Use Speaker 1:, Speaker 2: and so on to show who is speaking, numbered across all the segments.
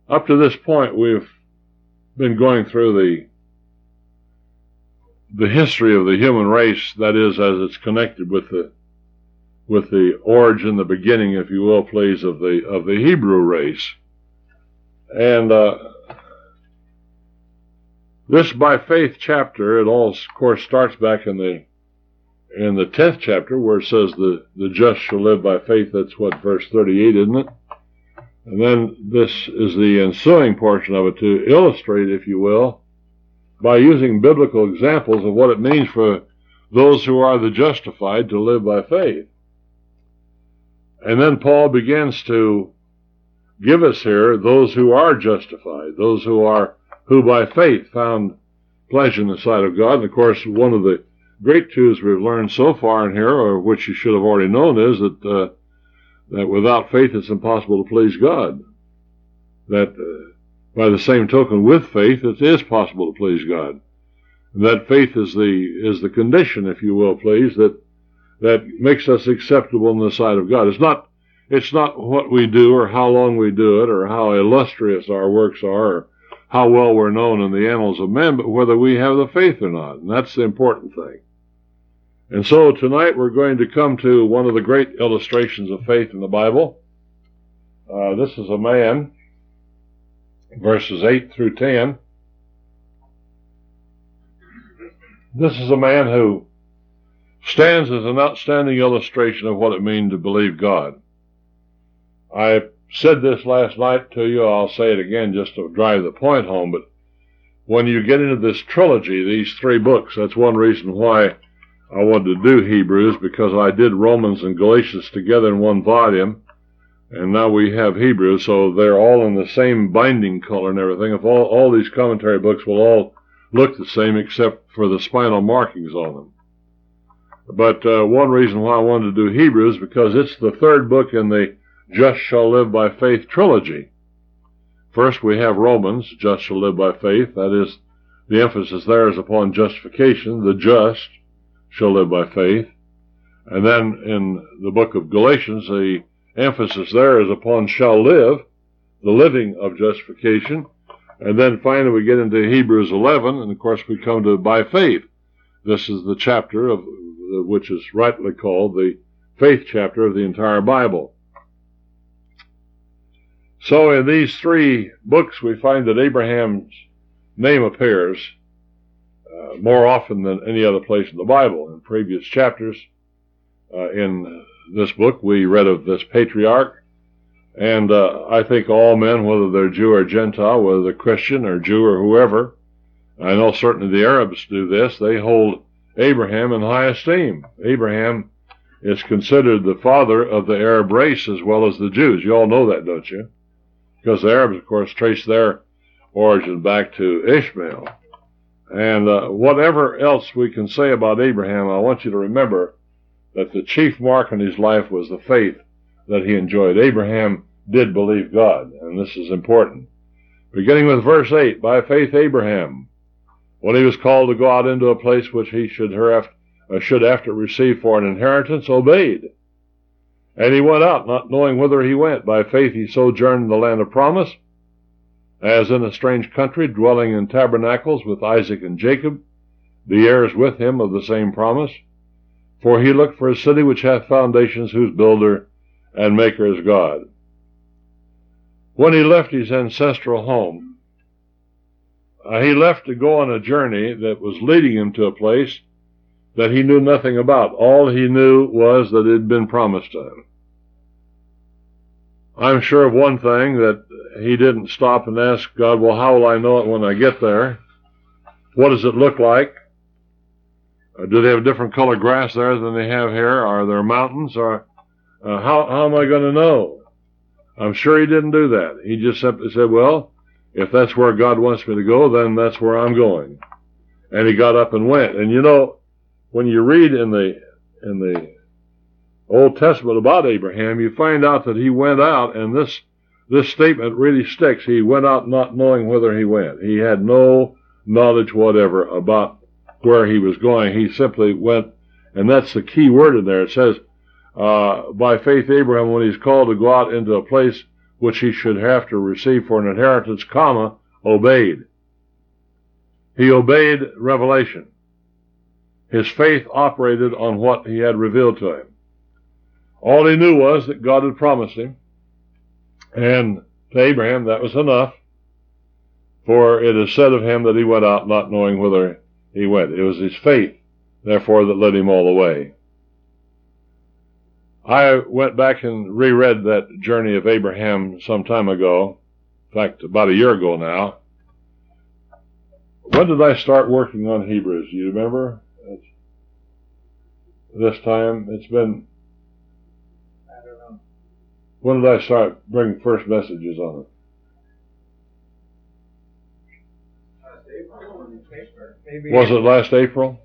Speaker 1: Up to this point, we've been going through the history of the human race, that is, as it's connected with the origin, the beginning, if you will, please, of the Hebrew race. And this by faith chapter, it all, of course, starts back in the 10th chapter, where it says the just shall live by faith. That's what, verse 38, isn't it? And then this is the ensuing portion of it to illustrate, if you will, by using biblical examples of what it means for those who are the justified to live by faith. And then Paul begins to give us here those who are justified, those who by faith found pleasure in the sight of God. And of course, one of the great truths we've learned so far in here, or which you should have already known, is that without faith it's impossible to please God. That by the same token, with faith it is possible to please God. And that faith is the condition, if you will, please, that makes us acceptable in the sight of God. It's not what we do or how long we do it or how illustrious our works are or how well we're known in the annals of men, but whether we have the faith or not. And that's the important thing. And so tonight we're going to come to one of the great illustrations of faith in the Bible. This is a man, verses 8 through 10. This is a man who stands as an outstanding illustration of what it means to believe God. I said this last night to you. I'll say it again just to drive the point home. But when you get into this trilogy, these three books, that's one reason why I wanted to do Hebrews, because I did Romans and Galatians together in one volume, and now we have Hebrews, so they're all in the same binding color and everything. If all these commentary books will all look the same except for the spinal markings on them. But one reason why I wanted to do Hebrews, because it's the third book in the Just Shall Live by Faith trilogy. First we have Romans, Just Shall Live by Faith. That is, the emphasis there is upon justification. The just shall live by faith. And then in the book of Galatians, the emphasis there is upon shall live, the living of justification. And then finally we get into Hebrews 11, and of course we come to by faith. This is the chapter of which is rightly called the faith chapter of the entire Bible. So in these three books we find that Abraham's name appears more often than any other place in the Bible. In previous chapters in this book we read of this patriarch, and I think all men, whether they're Jew or Gentile, whether they're Christian or Jew or whoever, I know certainly the Arabs do this, they hold Abraham in high esteem. Abraham is considered the father of the Arab race as well as the Jews. You all know that, don't you? Because the Arabs, of course, trace their origin back to Ishmael. And whatever else we can say about Abraham, I want you to remember that the chief mark in his life was the faith that he enjoyed. Abraham did believe God, and this is important. Beginning with verse 8, by faith Abraham, when he was called to go out into a place which he should after receive for an inheritance, obeyed. And he went out, not knowing whither he went. By faith he sojourned in the land of promise, as in a strange country, dwelling in tabernacles with Isaac and Jacob, the heirs with him of the same promise. For he looked for a city which hath foundations, whose builder and maker is God. When he left his ancestral home, he left to go on a journey that was leading him to a place that he knew nothing about. All he knew was that it had been promised to him. I'm sure of one thing, that he didn't stop and ask God, well, how will I know it when I get there? What does it look like? Do they have different color grass there than they have here? Are there mountains? Or how am I going to know? I'm sure he didn't do that. He just simply said, well, if that's where God wants me to go, then that's where I'm going. And he got up and went. And you know, when you read in the Old Testament about Abraham, you find out that he went out, and this statement really sticks. He went out not knowing whither he went. He had no knowledge whatever about where he was going. He simply went, and that's the key word in there. It says, by faith Abraham, when he's called to go out into a place which he should have to receive for an inheritance, obeyed. He obeyed revelation. His faith operated on what he had revealed to him. All he knew was that God had promised him, and to Abraham that was enough, for it is said of him that he went out not knowing whither he went. It was his faith, therefore, that led him all the way. I went back and reread that journey of Abraham some time ago, in fact, about a year ago now. When did I start working on Hebrews? Do you remember? This time, it's been...
Speaker 2: I don't know.
Speaker 1: When did I start bringing first messages on it?
Speaker 2: Maybe.
Speaker 1: Was it last April?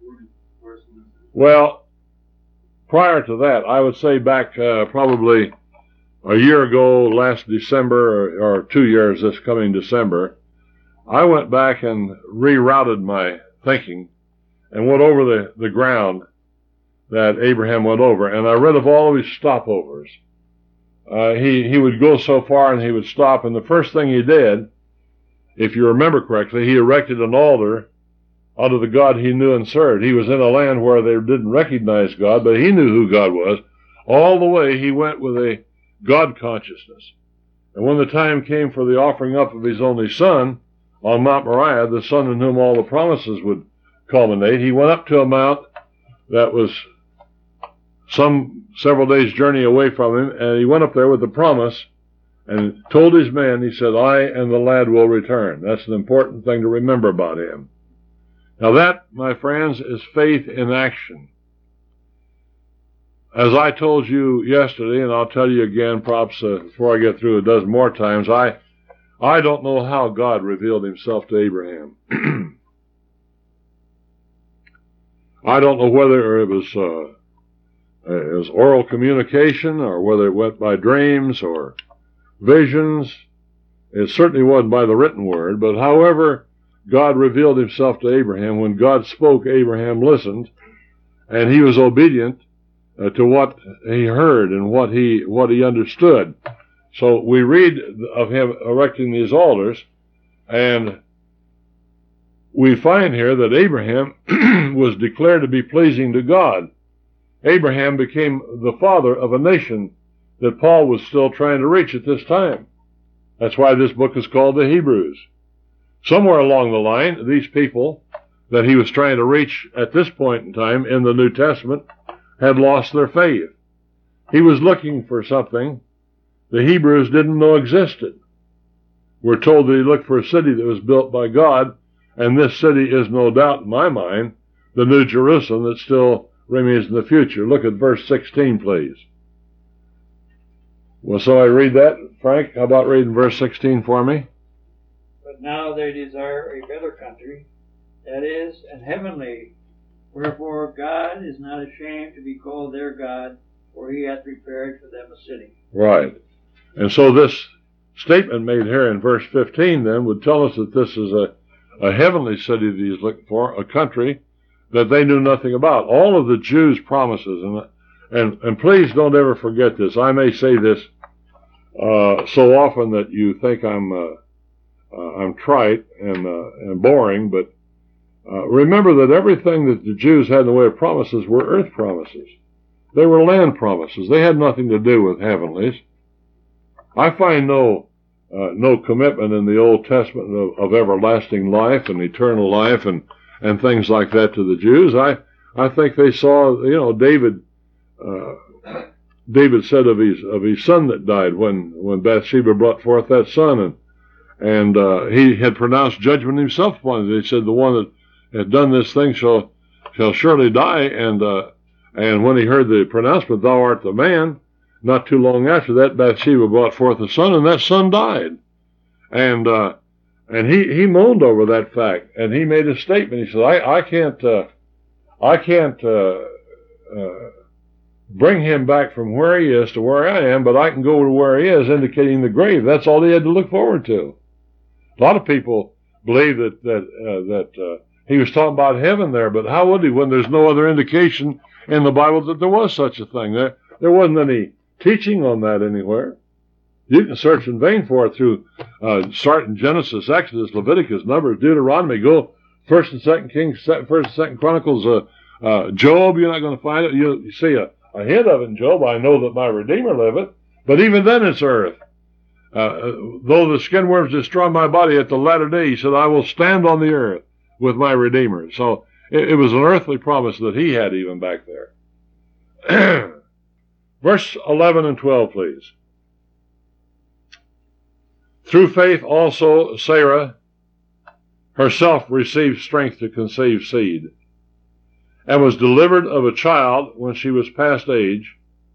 Speaker 1: Well, prior to that, I would say back probably a year ago, last December, or 2 years this coming December, I went back and rerouted my thinking and went over the ground that Abraham went over, and I read of all of his stopovers. He would go so far and he would stop, and the first thing he did, if you remember correctly, he erected an altar unto the God he knew and served. He was in a land where they didn't recognize God, but he knew who God was. All the way he went with a God consciousness. And when the time came for the offering up of his only son on Mount Moriah, the son in whom all the promises would culminate, he went up to a mount that was several days' journey away from him, and he went up there with the promise and told his men, he said, I and the lad will return. That's an important thing to remember about him. Now that, my friends, is faith in action. As I told you yesterday, and I'll tell you again, perhaps before I get through a dozen more times, I don't know how God revealed himself to Abraham. I don't know whether it was oral communication, or whether it went by dreams or visions. It certainly wasn't by the written word, but however God revealed himself to Abraham, when God spoke, Abraham listened, and he was obedient to what he heard and what he understood. So we read of him erecting these altars, and we find here that Abraham was declared to be pleasing to God. Abraham became the father of a nation that Paul was still trying to reach at this time. That's why this book is called the Hebrews. Somewhere along the line, these people that he was trying to reach at this point in time in the New Testament had lost their faith. He was looking for something the Hebrews didn't know existed. We're told that he looked for a city that was built by God, and this city is no doubt, in my mind, the New Jerusalem that still remains in the future. Look at verse 16, please. Will somebody read that? Frank, how about reading verse 16 for me?
Speaker 2: But now they desire a better country, that is, an heavenly. Wherefore God is not ashamed to be called their God, for he hath prepared for them a city.
Speaker 1: Right. And so this statement made here in verse 15 then would tell us that this is a heavenly city that he's looking for, a country that they knew nothing about. All of the Jews' promises, and please don't ever forget this. I may say this so often that you think I'm trite and boring, but remember that everything that the Jews had in the way of promises were earth promises. They were land promises. They had nothing to do with heavenlies. I find no commitment in the Old Testament of everlasting life and eternal life and things like that to the Jews. I think they saw, David said of his son that died when Bathsheba brought forth that son, and he had pronounced judgment himself upon it. He said, the one that had done this thing shall surely die, and when he heard the pronouncement, thou art the man, not too long after that, Bathsheba brought forth a son, and that son died. And he moaned over that fact, and he made a statement. He said, I can't bring him back from where he is to where I am, but I can go to where he is, indicating the grave. That's all he had to look forward to. A lot of people believe that he was talking about heaven there, but how would he when there's no other indication in the Bible that there was such a thing? There wasn't any teaching on that anywhere. You can search in vain for it through starting Genesis, Exodus, Leviticus, Numbers, Deuteronomy. Go 1st and 2nd Kings, 1st and 2nd Chronicles, Job. You're not going to find it. You see a hint of it in Job. I know that my Redeemer liveth, but even then it's earth. Though the skin worms destroy my body, at the latter day, he said, I will stand on the earth with my Redeemer. So it was an earthly promise that he had even back there. Verse 11 and 12, please. Through faith also Sarah herself received strength to conceive seed, and was delivered of a child when she was past age,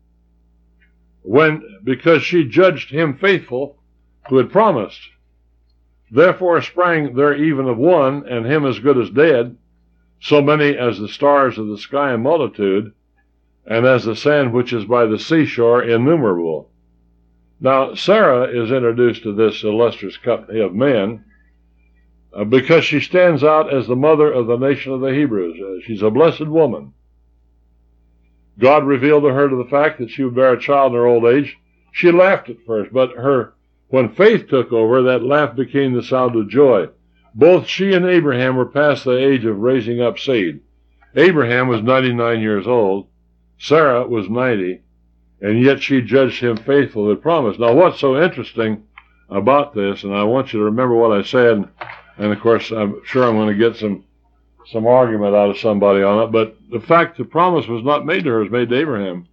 Speaker 1: because she judged him faithful who had promised. Therefore sprang there even of one, and him as good as dead, so many as the stars of the sky in multitude, and as the sand which is by the seashore innumerable. Now Sarah is introduced to this illustrious company of men because she stands out as the mother of the nation of the Hebrews. She's a blessed woman. God revealed to her the fact that she would bear a child in her old age. She laughed at first, but when faith took over, that laugh became the sound of joy. Both she and Abraham were past the age of raising up seed. Abraham was 99 years old. Sarah was 90, and yet she judged him faithful who had promised. Now, what's so interesting about this, and I want you to remember what I said, and of course I'm sure I'm going to get some argument out of somebody on it, but the fact the promise was not made to her, it was made to Abraham.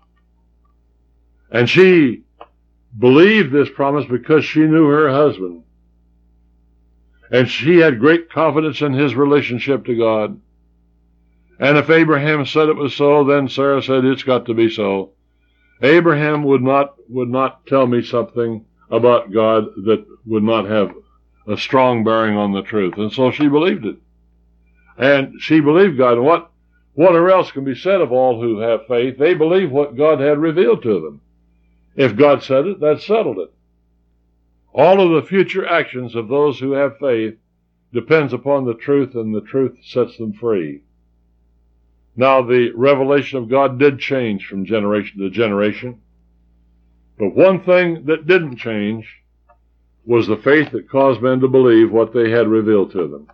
Speaker 1: And she believed this promise because she knew her husband. And she had great confidence in his relationship to God. And if Abraham said it was so, then Sarah said it's got to be so. Abraham would not tell me something about God that would not have a strong bearing on the truth. And so she believed it. And she believed God. And what else can be said of all who have faith? They believe what God had revealed to them. If God said it, that settled it. All of the future actions of those who have faith depends upon the truth, and the truth sets them free. Now, the revelation of God did change from generation to generation. But one thing that didn't change was the faith that caused men to believe what they had revealed to them.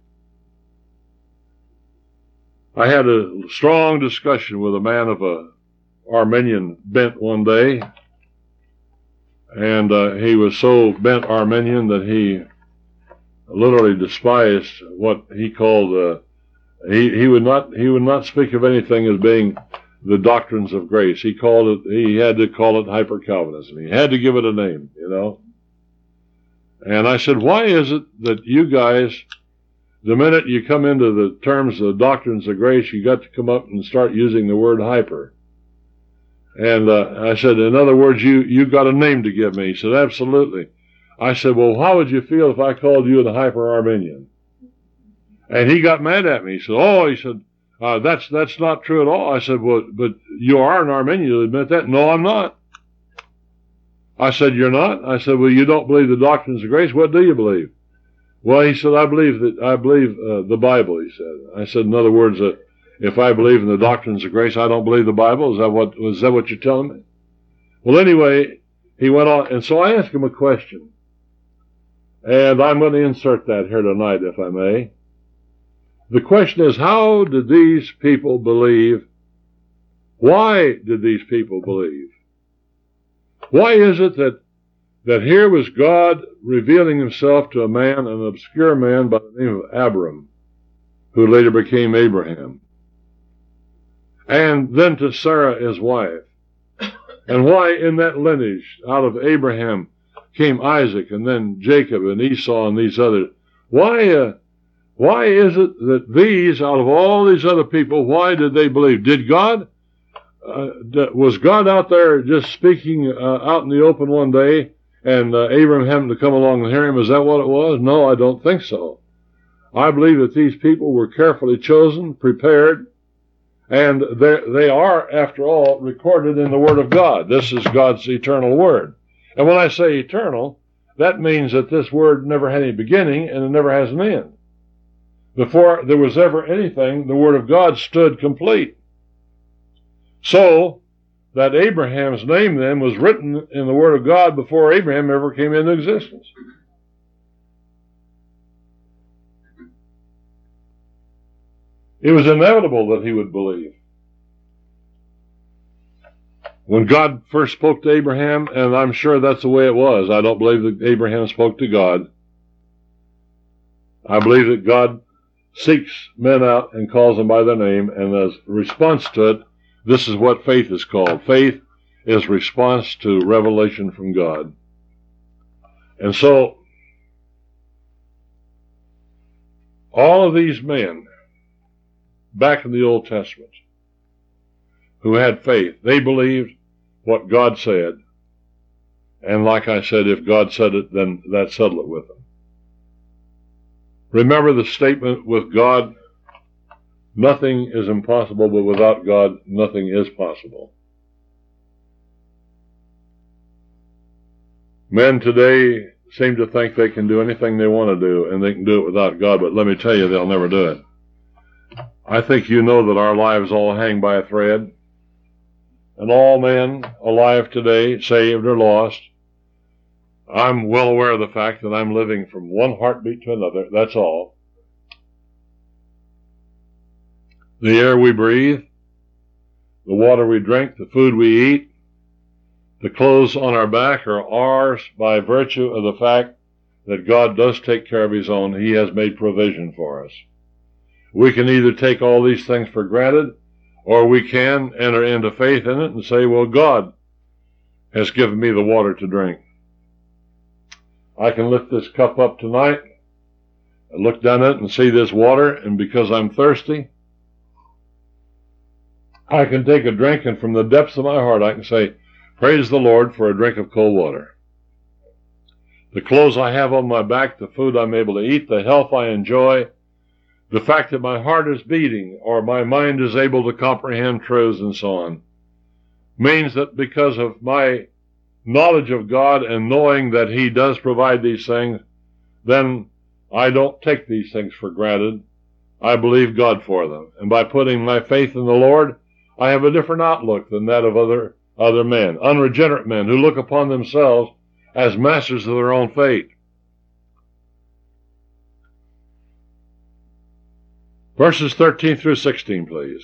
Speaker 1: I had a strong discussion with a man of a Arminian bent one day, and he was so bent Arminian that he literally despised what he called he would not speak of anything as being the doctrines of grace. He had to call it hyper-Calvinism. He had to give it a name, you know. And I said, why is it that you guys, the minute you come into the terms of the doctrines of grace, you got to come up and start using the word hyper? And I said, in other words, you got a name to give me. He said, absolutely. I said, well, how would you feel if I called you the hyper-Arminian? And he got mad at me. He said, that's not true at all. I said, well, but you are an Arminian, you admit that? No, I'm not. I said, you're not? I said, well, you don't believe the doctrines of grace. What do you believe? Well, he said, I believe the Bible, he said. I said, in other words, if I believe in the doctrines of grace, I don't believe the Bible. Is that what you're telling me? Well, anyway, he went on, and so I asked him a question. And I'm going to insert that here tonight, if I may. The question is, how did these people believe? Why did these people believe? Why is it that here was God revealing himself to a man, an obscure man by the name of Abram, who later became Abraham, and then to Sarah, his wife? And why in that lineage, out of Abraham, came Isaac, and then Jacob and Esau and these others? Why is it that these, out of all these other people, why did they believe? Did God, was God out there just speaking out in the open one day, and Abraham happened to come along and hear him? Is that what it was? No, I don't think so. I believe that these people were carefully chosen, prepared, and they are, after all, recorded in the Word of God. This is God's eternal Word. And when I say eternal, that means that this Word never had any beginning, and it never has an end. Before there was ever anything, the Word of God stood complete. So, that Abraham's name then was written in the Word of God before Abraham ever came into existence. It was inevitable that he would believe. When God first spoke to Abraham, and I'm sure that's the way it was, I don't believe that Abraham spoke to God. I believe that God seeks men out and calls them by their name, and as a response to it, this is what faith is called. Faith is response to revelation from God. And so, all of these men back in the Old Testament who had faith, they believed what God said. And like I said, if God said it, then that settled it with them. Remember the statement, with God, nothing is impossible, but without God, nothing is possible. Men today seem to think they can do anything they want to do, and they can do it without God, but let me tell you, they'll never do it. I think you know that our lives all hang by a thread, and all men alive today, saved or lost, I'm well aware of the fact that I'm living from one heartbeat to another, that's all. The air we breathe, the water we drink, the food we eat, the clothes on our back are ours by virtue of the fact that God does take care of His own. He has made provision for us. We can either take all these things for granted, or we can enter into faith in it and say, well, God has given me the water to drink. I can lift this cup up tonight and look down it and see this water, and because I'm thirsty, I can take a drink, and from the depths of my heart I can say, praise the Lord for a drink of cold water. The clothes I have on my back, the food I'm able to eat, the health I enjoy, the fact that my heart is beating or my mind is able to comprehend truths and so on, means that because of my knowledge of God and knowing that He does provide these things, then I don't take these things for granted. I believe God for them. And by putting my faith in the Lord, I have a different outlook than that of other men, unregenerate men who look upon themselves as masters of their own fate. Verses 13 through 16, please.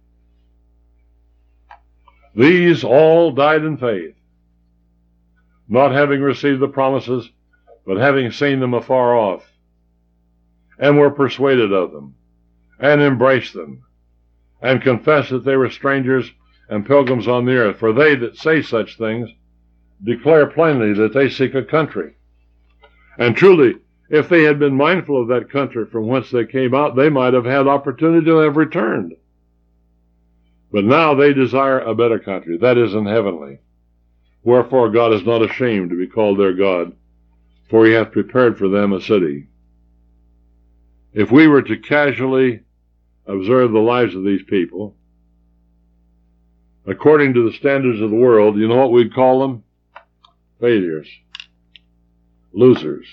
Speaker 1: These all died in faith, not having received the promises, but having seen them afar off, and were persuaded of them, and embraced them, and confessed that they were strangers and pilgrims on the earth. For they that say such things declare plainly that they seek a country. And truly, if they had been mindful of that country from whence they came out, they might have had opportunity to have returned. But now they desire a better country, that is, an heavenly. Wherefore God is not ashamed to be called their God, for He hath prepared for them a city. If we were to casually observe the lives of these people, according to the standards of the world, you know what we'd call them? Failures. Losers.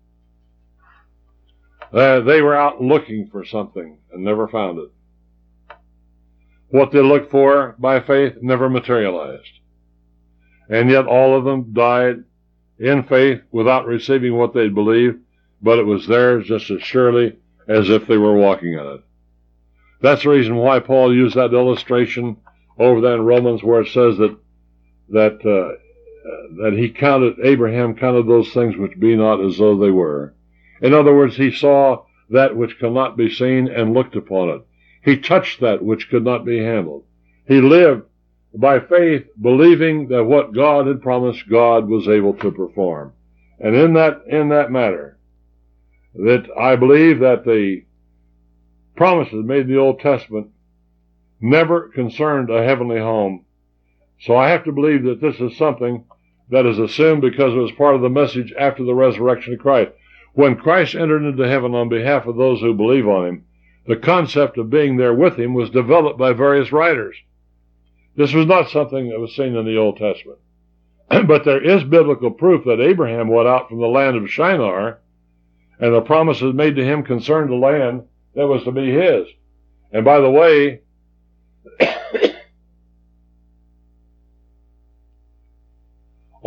Speaker 1: They were out looking for something and never found it. What they looked for by faith never materialized. And yet all of them died in faith without receiving what they'd believed, but it was theirs just as surely as if they were walking in it. That's the reason why Paul used that illustration over there in Romans, where it says that Abraham counted those things which be not as though they were. In other words, he saw that which cannot be seen and looked upon it. He touched that which could not be handled. He lived by faith, believing that what God had promised, God was able to perform. And in that matter, that I believe that the promises made in the Old Testament never concerned a heavenly home. So I have to believe that this is something that is assumed because it was part of the message after the resurrection of Christ. When Christ entered into heaven on behalf of those who believe on Him, the concept of being there with Him was developed by various writers. This was not something that was seen in the Old Testament. But there is biblical proof that Abraham went out from the land of Shinar, and the promises made to him concerned the land that was to be his. And by the way,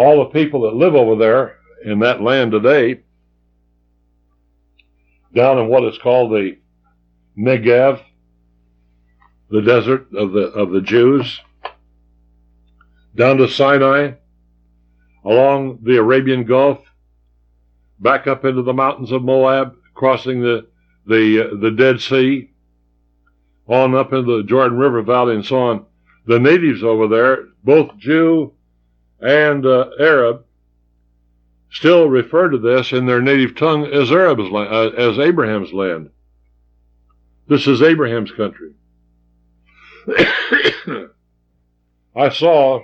Speaker 1: all the people that live over there in that land today, down in what is called the Negev, the desert of the Jews, down to Sinai, along the Arabian Gulf, back up into the mountains of Moab, crossing the Dead Sea, on up into the Jordan River Valley and so on. The natives over there, both Jew and Arab, still refer to this in their native tongue as as Abraham's land. This is Abraham's country. I saw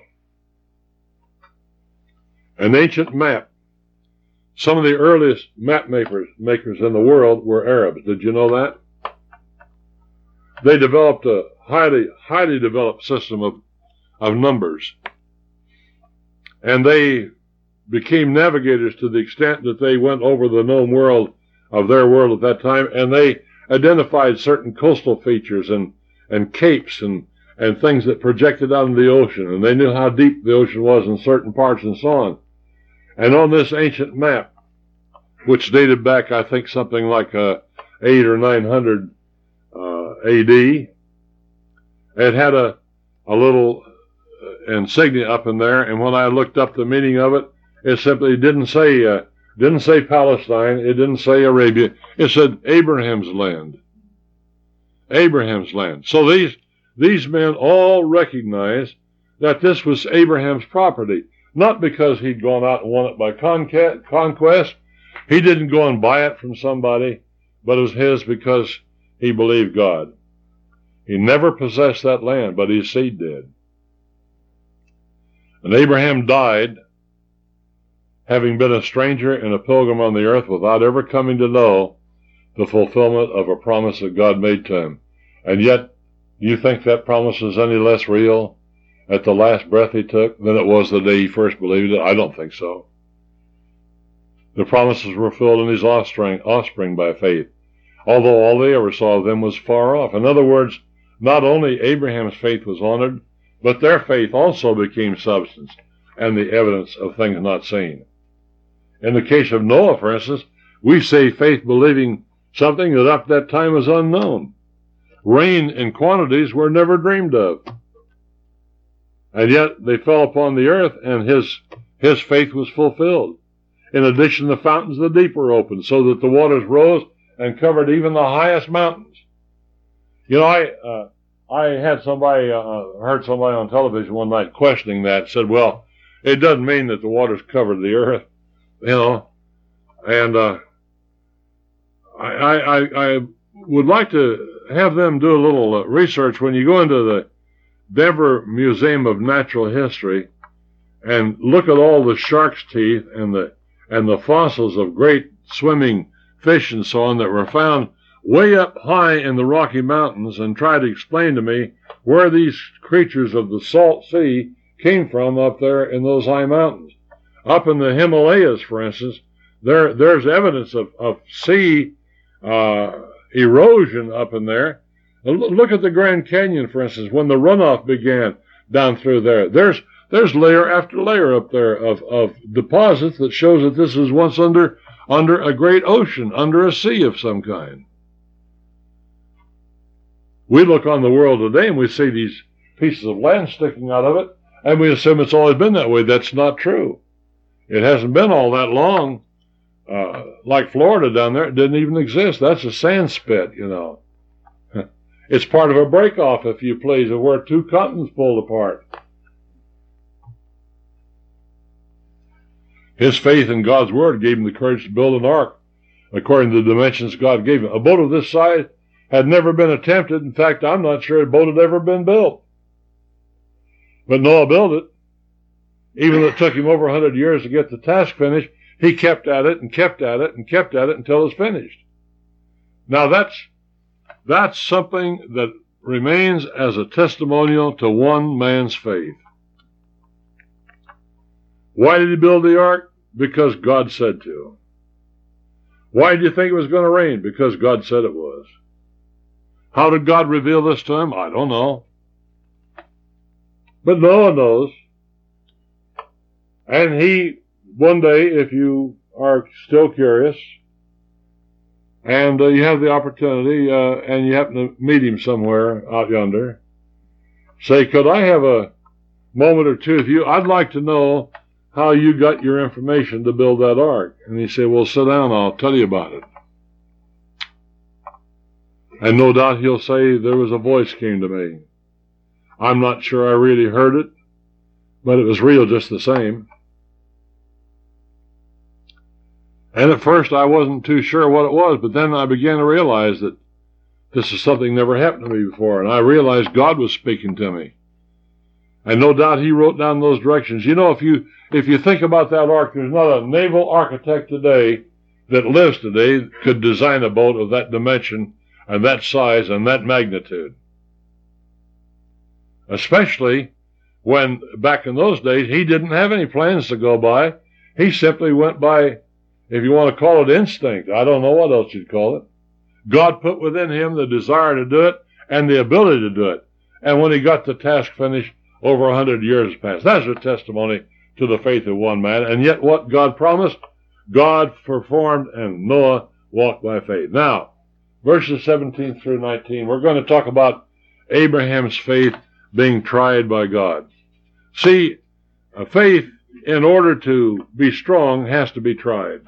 Speaker 1: an ancient map. Some of the earliest map makers in the world were Arabs. Did you know that? They developed a highly developed system of numbers. And they became navigators to the extent that they went over the known world of their world at that time, and they identified certain coastal features and capes and things that projected out into the ocean, and they knew how deep the ocean was in certain parts and so on. And on this ancient map, which dated back, I think, something like 800 or 900 A.D., it had a little insignia up in there, and when I looked up the meaning of it, it simply didn't say Palestine, it didn't say Arabia, it said Abraham's land. Abraham's land. So these men all recognized that this was Abraham's property, not because he'd gone out and won it by conquest. He didn't go and buy it from somebody, but it was his because he believed God. He never possessed that land, but his seed did. And Abraham died, having been a stranger and a pilgrim on the earth without ever coming to know the fulfillment of a promise that God made to him. And yet, do you think that promise is any less real at the last breath he took than it was the day he first believed it? I don't think so. The promises were fulfilled in his offspring by faith, although all they ever saw of them was far off. In other words, not only Abraham's faith was honored, but their faith also became substance and the evidence of things not seen. In the case of Noah, for instance, we say faith believing something that up to that time was unknown. Rain in quantities were never dreamed of. And yet they fell upon the earth, and his faith was fulfilled. In addition, the fountains of the deep were opened, so that the waters rose and covered even the highest mountains. You know, I had somebody, heard somebody on television one night questioning that, said, well, it doesn't mean that the waters covered the earth, you know, and I would like to have them do a little research. When you go into the Denver Museum of Natural History and look at all the shark's teeth and the fossils of great swimming fish and so on that were found way up high in the Rocky Mountains, and try to explain to me where these creatures of the salt sea came from up there in those high mountains. Up in the Himalayas, for instance, there's evidence of sea erosion up in there. Look at the Grand Canyon, for instance, when the runoff began down through there. There's layer after layer up there of deposits that shows that this was once under a great ocean, under a sea of some kind. We look on the world today and we see these pieces of land sticking out of it, and we assume it's always been that way. That's not true. It hasn't been all that long. Like Florida down there, it didn't even exist. That's a sand spit, you know. It's part of a break-off, if you please, of where two continents pulled apart. His faith in God's word gave him the courage to build an ark according to the dimensions God gave him. A boat of this size had never been attempted. In fact, I'm not sure a boat had ever been built. But Noah built it. Even though it took him over 100 years to get the task finished, he kept at it and kept at it and kept at it until it was finished. Now that's something that remains as a testimonial to one man's faith. Why did he build the ark? Because God said to. Why did you think it was going to rain? Because God said it was. How did God reveal this to him? I don't know. But Noah knows. And he, one day, if you are still curious, and you have the opportunity, and you happen to meet him somewhere out yonder, say, could I have a moment or two with you? I'd like to know how you got your information to build that ark. And he said, well, sit down, I'll tell you about it. And no doubt he'll say, there was a voice came to me. I'm not sure I really heard it, but it was real just the same. And at first I wasn't too sure what it was, but then I began to realize that this is something never happened to me before, and I realized God was speaking to me. And no doubt he wrote down those directions. You know, if you think about that ark, there's not a naval architect today that lives today could design a boat of that dimension and that size and that magnitude. Especially when, back in those days, he didn't have any plans to go by. He simply went by, if you want to call it instinct, I don't know what else you'd call it. God put within him the desire to do it and the ability to do it. And when he got the task finished, over 100 years passed. That's a testimony to the faith of one man. And yet what God promised, God performed, and Noah walked by faith. Now, verses 17 through 19, we're going to talk about Abraham's faith being tried by God. See, faith, in order to be strong, has to be tried.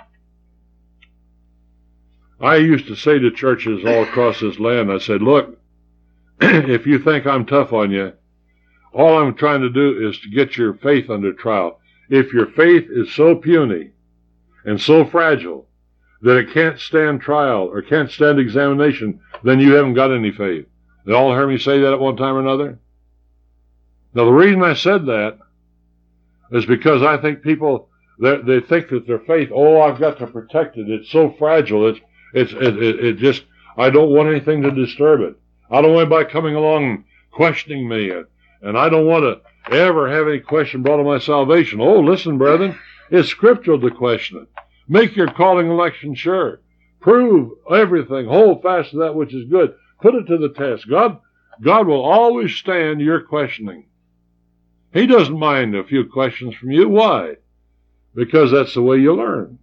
Speaker 1: I used to say to churches all across this land, I said, look, if you think I'm tough on you, all I'm trying to do is to get your faith under trial. If your faith is so puny and so fragile that it can't stand trial or can't stand examination, then you haven't got any faith. They all heard me say that at one time or another? Now, the reason I said that is because I think people, they think that their faith, oh, I've got to protect it. It's so fragile. It just, I don't want anything to disturb it. I don't want anybody coming along and questioning me. And I don't want to ever have any question brought on my salvation. Oh, listen, brethren, it's scriptural to question it. Make your calling election sure. Prove everything. Hold fast to that which is good. Put it to the test. God will always stand your questioning. He doesn't mind a few questions from you. Why? Because that's the way you learn.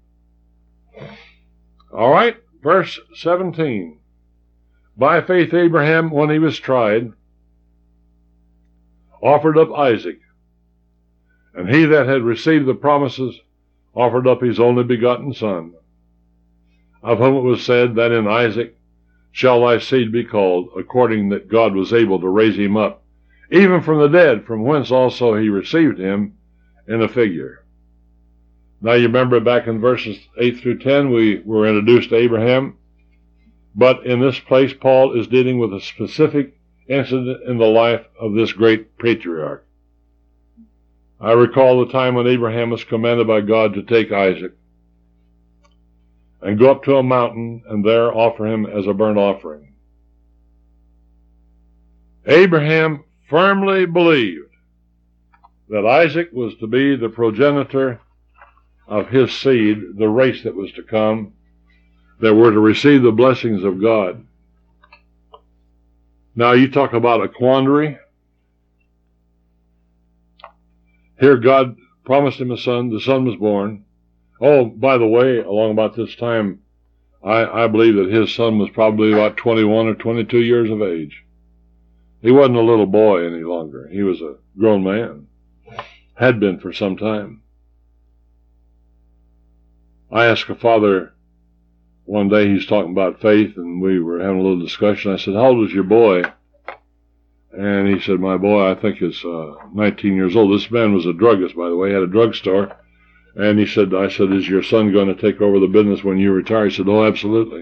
Speaker 1: All right, verse 17. By faith Abraham, when he was tried, offered up Isaac. And he that had received the promises offered up his only begotten son, of whom it was said that in Isaac shall thy seed be called, according that God was able to raise him up, even from the dead, from whence also he received him in a figure. Now you remember back in verses 8 through 10, we were introduced to Abraham, but in this place Paul is dealing with a specific incident in the life of this great patriarch. I recall the time when Abraham was commanded by God to take Isaac and go up to a mountain and there offer him as a burnt offering. Abraham firmly believed that Isaac was to be the progenitor of his seed, the race that was to come, that were to receive the blessings of God. Now you talk about a quandary. Here God promised him a son. The son was born. Oh, by the way, along about this time, I believe that his son was probably about 21 or 22 years of age. He wasn't a little boy any longer. He was a grown man. Had been for some time. I asked a father one day, he's talking about faith, and we were having a little discussion. I said, how old is your boy? And he said, my boy, I think is 19 years old. This man was a druggist, by the way. He had a drugstore. And I said, is your son going to take over the business when you retire? He said, oh, absolutely.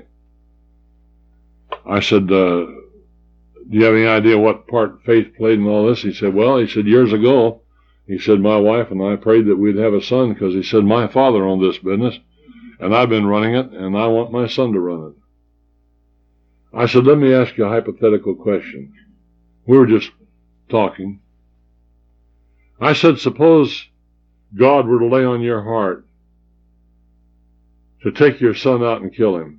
Speaker 1: I said, do you have any idea what part faith played in all this? He said, years ago, he said, my wife and I prayed that we'd have a son because he said, my father owned this business and I've been running it and I want my son to run it. I said, let me ask you a hypothetical question. We were just talking. I said, suppose God were to lay on your heart to take your son out and kill him.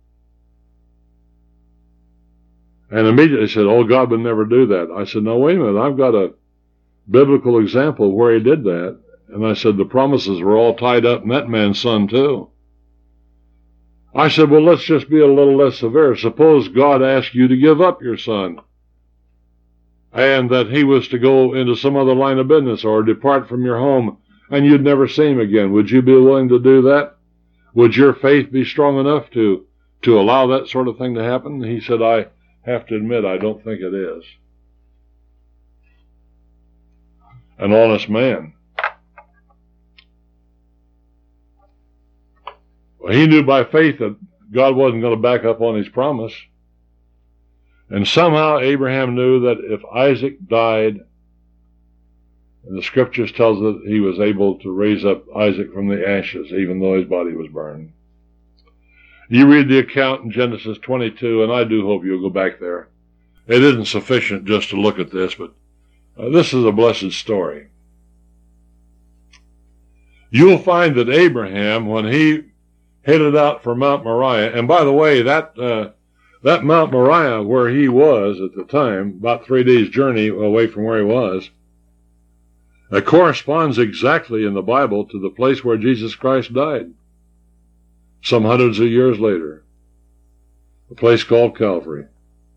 Speaker 1: And immediately said, oh, God would never do that. I said, no, wait a minute. I've got a biblical example where he did that. And I said, the promises were all tied up in that man's son too. I said, well, let's just be a little less severe. Suppose God asked you to give up your son, and that he was to go into some other line of business or depart from your home, and you'd never see him again. Would you be willing to do that? Would your faith be strong enough to allow that sort of thing to happen? He said, I have to admit, I don't think it is. An honest man. Well, he knew by faith that God wasn't going to back up on his promise. And somehow Abraham knew that if Isaac died, and the scriptures tells us that he was able to raise up Isaac from the ashes, even though his body was burned. You read the account in Genesis 22, and I do hope you'll go back there. It isn't sufficient just to look at this, but this is a blessed story. You'll find that Abraham, when he headed out for Mount Moriah, and by the way, that Mount Moriah, where he was at the time, about 3 days' journey away from where he was, it corresponds exactly in the Bible to the place where Jesus Christ died, some hundreds of years later, a place called Calvary.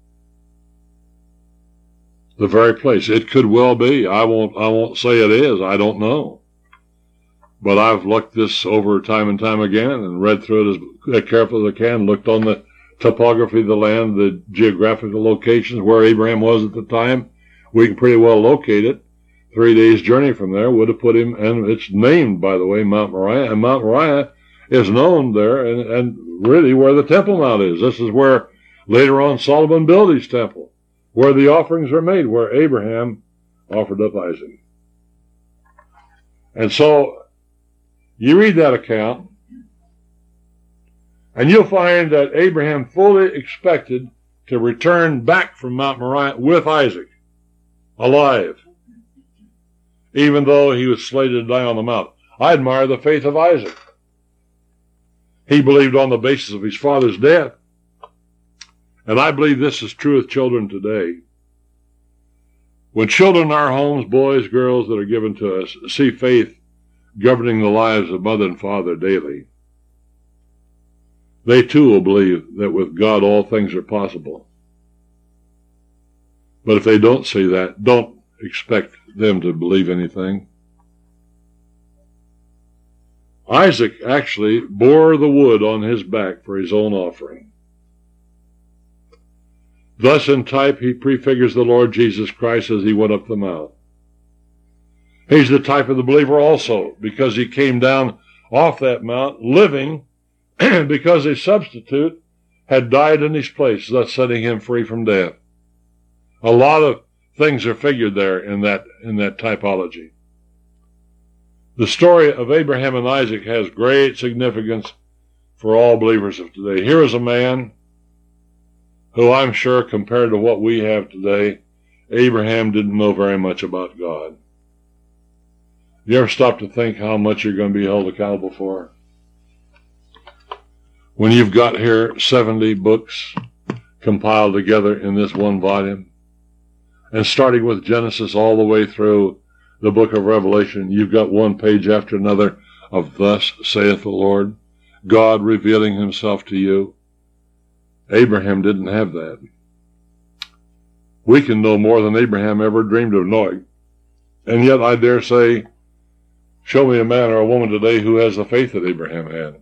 Speaker 1: The very place. It could well be. I won't say it is. I don't know. But I've looked this over time and time again and read through it as carefully as I can, looked on the topography of the land, the geographical locations where Abraham was at the time. We can pretty well locate it. 3 days' journey from there would have put him, and it's named, by the way, Mount Moriah, and Mount Moriah is known there and really where the Temple Mount is. This is where later on Solomon built his temple, where the offerings are made, where Abraham offered up Isaac. And so you read that account, and you'll find that Abraham fully expected to return back from Mount Moriah with Isaac, alive, even though he was slated to die on the mount. I admire the faith of Isaac. He believed on the basis of his father's death. And I believe this is true with children today. When children in our homes, boys, girls that are given to us, see faith governing the lives of mother and father daily, they too will believe that with God all things are possible. But if they don't see that, don't expect them to believe anything. Isaac actually bore the wood on his back for his own offering. Thus in type he prefigures the Lord Jesus Christ as he went up the mount. He's the type of the believer also, because he came down off that mount living because a substitute had died in his place, thus setting him free from death. A lot of things are figured there in that typology. The story of Abraham and Isaac has great significance for all believers of today. Here is a man who I'm sure, compared to what we have today, Abraham didn't know very much about God. You ever stop to think how much you're going to be held accountable for? When you've got here 70 books compiled together in this one volume, and starting with Genesis all the way through the book of Revelation, you've got one page after another of thus saith the Lord, God revealing himself to you. Abraham didn't have that. We can know more than Abraham ever dreamed of knowing. And yet I dare say, show me a man or a woman today who has the faith that Abraham had.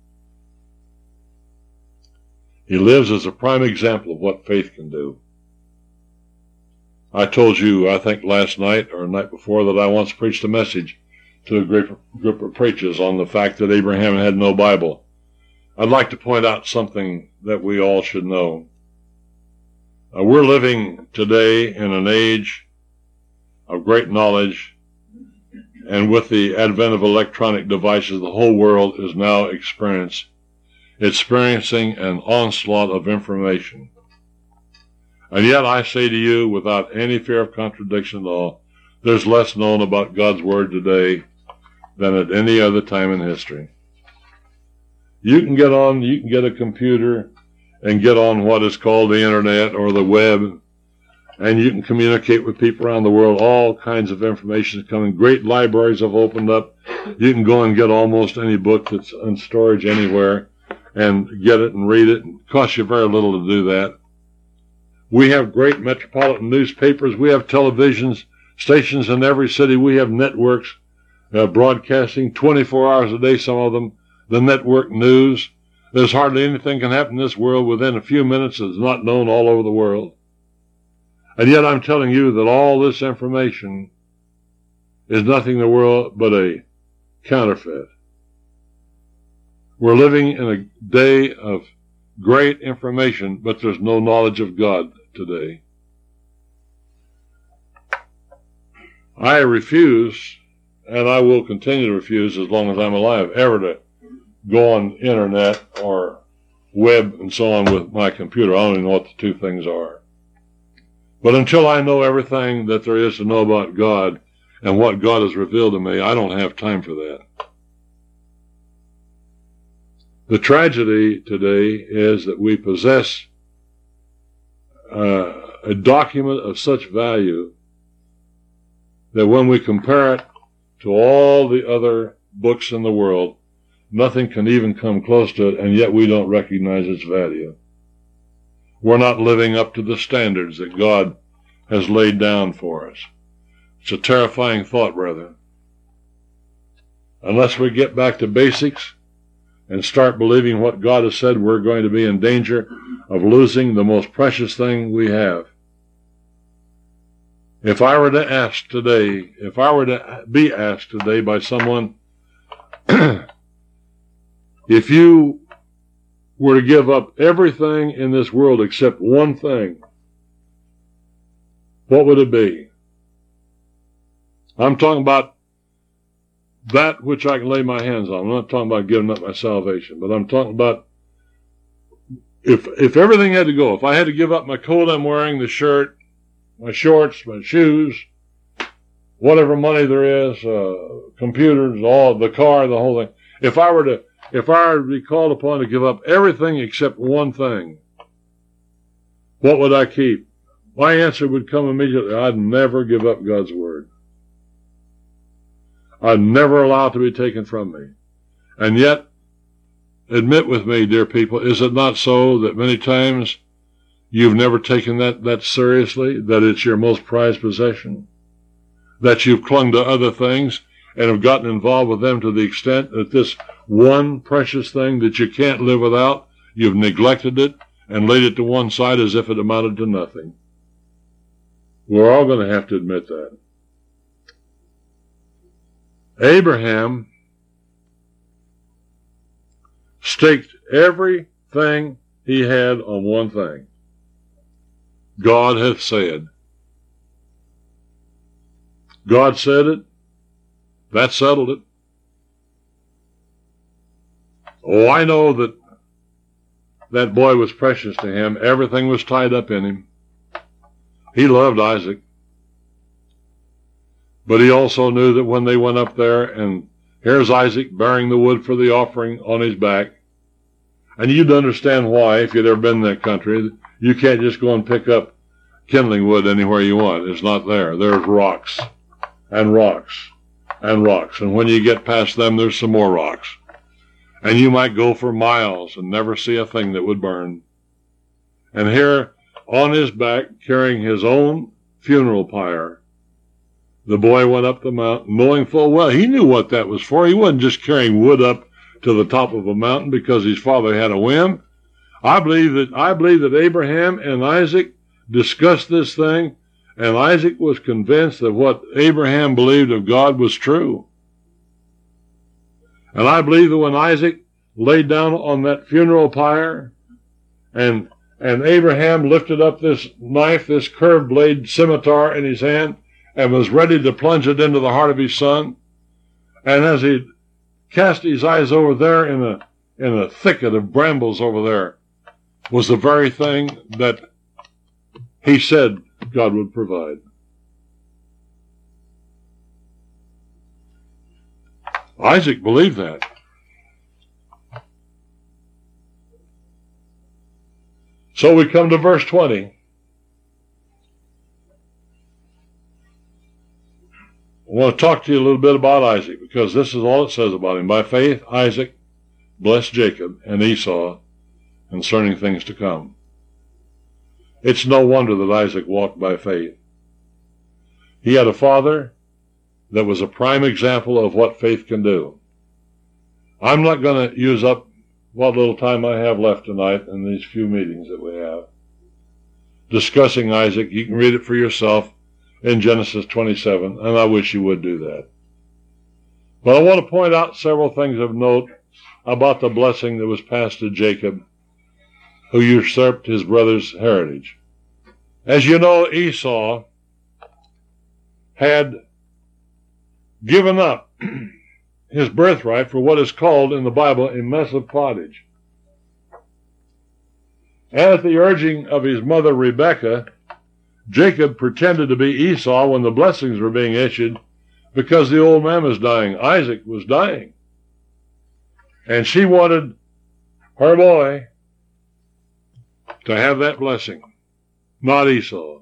Speaker 1: He lives as a prime example of what faith can do. I told you, I think last night or night before, that I once preached a message to a group of preachers on the fact that Abraham had no Bible. I'd like to point out something that we all should know. We're living today in an age of great knowledge, and with the advent of electronic devices, the whole world is now experiencing an onslaught of information. And yet I say to you, without any fear of contradiction at all, there's less known about God's Word today than at any other time in history. You can get a computer and get on what is called the internet or the web, and you can communicate with people around the world. All kinds of information is coming. Great libraries have opened up. You can go and get almost any book that's in storage anywhere and get it and read it. It costs you very little to do that. We have great metropolitan newspapers. We have television stations in every city. We have networks broadcasting 24 hours a day, some of them. The network news. There's hardly anything can happen in this world within a few minutes that's not known all over the world. And yet I'm telling you that all this information is nothing in the world but a counterfeit. We're living in a day of great information, but there's no knowledge of God today. I refuse, and I will continue to refuse as long as I'm alive, ever to go on internet or web and so on with my computer. I don't even know what the two things are. But until I know everything that there is to know about God and what God has revealed to me, I don't have time for that. The tragedy today is that we possess a document of such value that when we compare it to all the other books in the world, nothing can even come close to it, and yet we don't recognize its value. We're not living up to the standards that God has laid down for us. It's a terrifying thought, brethren. Unless we get back to basics and start believing what God has said, we're going to be in danger of losing the most precious thing we have. If I were to be asked today by someone, if you were to give up everything in this world except one thing, what would it be? I'm talking about that which I can lay my hands on. I'm not talking about giving up my salvation, but I'm talking about if everything had to go, if I had to give up my coat I'm wearing, the shirt, my shorts, my shoes, whatever money there is, computers, all the car, the whole thing. If I were to be called upon to give up everything except one thing, what would I keep? My answer would come immediately. I'd never give up God's word. I'd never allow it to be taken from me. And yet, admit with me, dear people, is it not so that many times you've never taken that seriously, that it's your most prized possession, that you've clung to other things and have gotten involved with them to the extent that this one precious thing that you can't live without, you've neglected it and laid it to one side as if it amounted to nothing? We're all going to have to admit that. Abraham staked everything he had on one thing. God hath said. God said it. That settled it. Oh, I know that boy was precious to him. Everything was tied up in him. He loved Isaac. But he also knew that when they went up there, and here's Isaac bearing the wood for the offering on his back. And you'd understand why, if you'd ever been in that country. You can't just go and pick up kindling wood anywhere you want. It's not there. There's rocks and rocks and rocks. And when you get past them, there's some more rocks. And you might go for miles and never see a thing that would burn. And here, on his back, carrying his own funeral pyre, the boy went up the mountain, knowing full well he knew what that was for. He wasn't just carrying wood up to the top of a mountain because his father had a whim. I believe that Abraham and Isaac discussed this thing, and Isaac was convinced that what Abraham believed of God was true. And I believe that when Isaac laid down on that funeral pyre, and Abraham lifted up this knife, this curved blade scimitar in his hand, and was ready to plunge it into the heart of his son, and as he cast his eyes over there in a thicket of brambles over there, was the very thing that he said God would provide. Isaac believed that. So we come to verse 20. want to talk to you a little bit about Isaac, because this is all it says about him. By faith, Isaac blessed Jacob and Esau concerning things to come. It's no wonder that Isaac walked by faith. He had a father that was a prime example of what faith can do. I'm not going to use up what little time I have left tonight in these few meetings that we have discussing Isaac. You can read it for yourself in Genesis 27, and I wish you would do that. But I want to point out several things of note about the blessing that was passed to Jacob, who usurped his brother's heritage. As you know, Esau had given up his birthright for what is called in the Bible a mess of pottage. And at the urging of his mother Rebekah, Jacob pretended to be Esau when the blessings were being issued, because the old man was dying. Isaac was dying. And she wanted her boy to have that blessing, not Esau.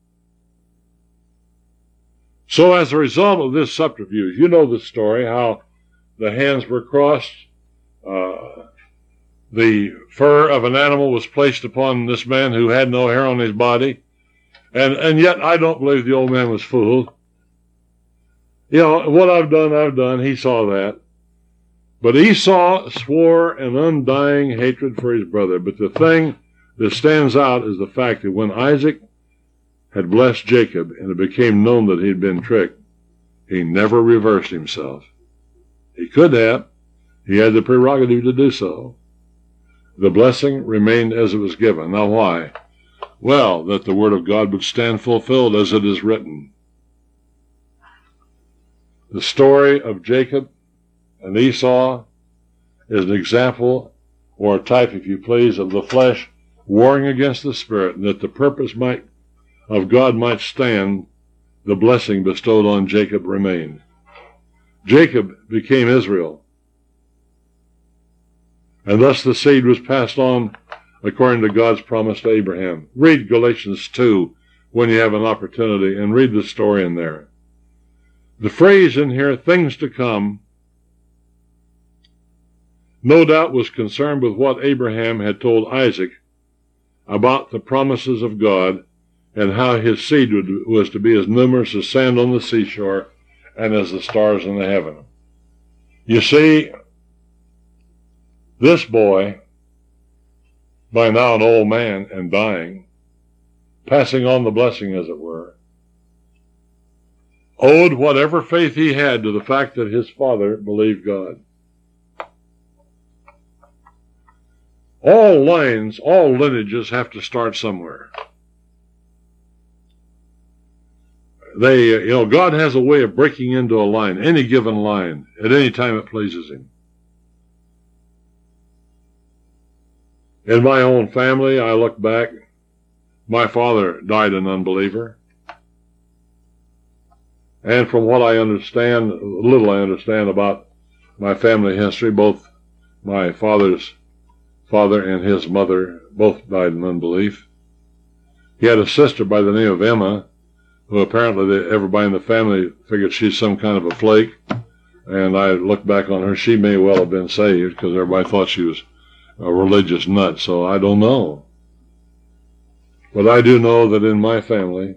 Speaker 1: So as a result of this subterfuge, you know the story, how the hands were crossed, the fur of an animal was placed upon this man who had no hair on his body, and yet I don't believe the old man was fooled. You know, what I've done, he saw that. But Esau swore an undying hatred for his brother. But the thing that stands out is the fact that when Isaac had blessed Jacob and it became known that he'd been tricked, he never reversed himself. He could have. He had the prerogative to do so. The blessing remained as it was given. Now why? Well, that the word of God would stand fulfilled as it is written. The story of Jacob and Esau is an example, or a type, if you please, of the flesh warring against the spirit, and that the purpose of God might stand, the blessing bestowed on Jacob remained. Jacob became Israel, and thus the seed was passed on according to God's promise to Abraham. Read Galatians 2 when you have an opportunity, and read the story in there. The phrase in here, things to come, no doubt was concerned with what Abraham had told Isaac about the promises of God and how his seed was to be as numerous as sand on the seashore and as the stars in the heaven. You see, this boy, by now an old man and dying, passing on the blessing as it were, owed whatever faith he had to the fact that his father believed God. All lines, all lineages have to start somewhere. God has a way of breaking into a line, any given line, at any time it pleases him. In my own family, I look back, my father died an unbeliever. And from what I understand, little I understand about my family history, both my father's father and his mother both died in unbelief. He had a sister by the name of Emma, who apparently everybody in the family figured she's some kind of a flake. And I look back on her, she may well have been saved because everybody thought she was a religious nut, so I don't know. But I do know that in my family,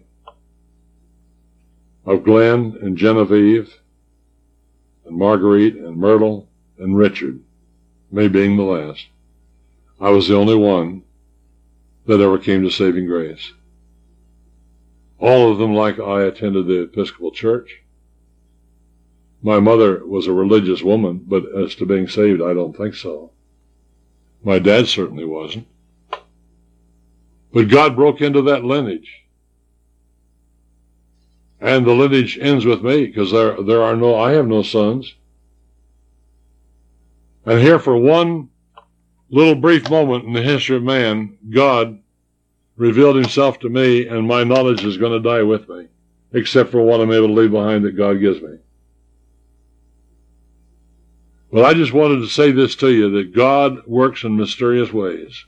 Speaker 1: of Glenn and Genevieve and Marguerite and Myrtle and Richard, me being the last, I was the only one that ever came to saving grace. All of them, like I, attended the Episcopal Church. My mother was a religious woman, but as to being saved, I don't think so. My dad certainly wasn't. But God broke into that lineage. And the lineage ends with me, because I have no sons. And here for one little brief moment in the history of man, God revealed himself to me, and my knowledge is going to die with me, except for what I'm able to leave behind that God gives me. But I just wanted to say this to you, that God works in mysterious ways.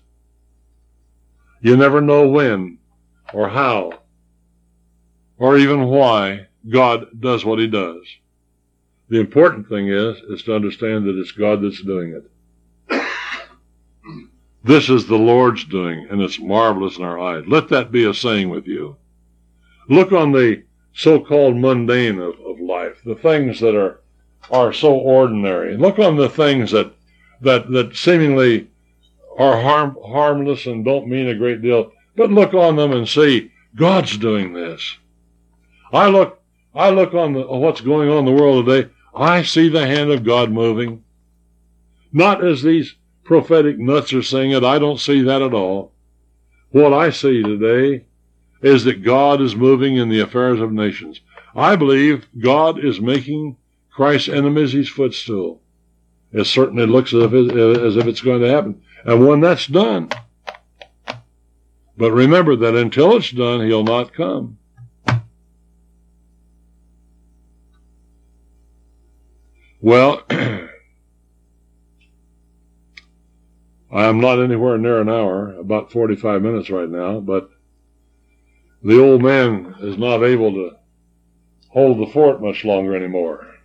Speaker 1: You never know when or how or even why God does what he does. The important thing is to understand that it's God that's doing it. This is the Lord's doing, and it's marvelous in our eyes. Let that be a saying with you. Look on the so-called mundane of life, the things that are so ordinary. Look on the things that seemingly are harmless and don't mean a great deal. But look on them and see, God's doing this. I look on what's going on in the world today. I see the hand of God moving. Not as these prophetic nuts are saying it. I don't see that at all. What I see today is that God is moving in the affairs of nations. I believe God is making Christ's enemies his footstool. It certainly looks as if it's going to happen. And when that's done, but remember that until it's done, he'll not come. Well, I am not anywhere near an hour, about 45 minutes right now, but the old man is not able to hold the fort much longer anymore.